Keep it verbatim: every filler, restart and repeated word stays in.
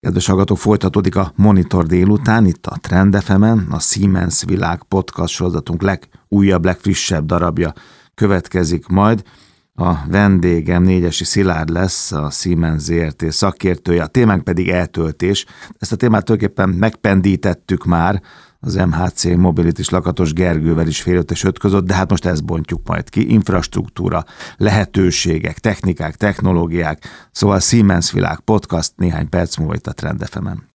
Kedves hallgatók, folytatódik a Monitor délután, itt a Trend ef emen, a Siemens Világ podcast sorozatunk legújabb, legfrissebb darabja következik majd. A vendégem Négyesi Szilárd lesz, a Siemens zé er té szakértője, a témánk pedig eltöltés. Ezt a témát tulajdonképpen megpendítettük már az em há cé Mobilitis Lakatos Gergővel is fél öt és öt között, de hát most ezt bontjuk majd ki. Infrastruktúra, lehetőségek, technikák, technológiák, szóval Siemens Világ podcast néhány perc múlva itt a Trend ef emen.